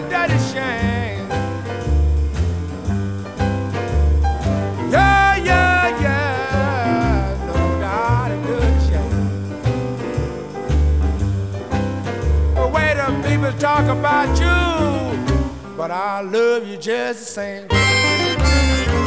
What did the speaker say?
dirty shame. Yeah, yeah, yeah. No doubt a dirty shame. The way the people talk about you, but I love you just the same.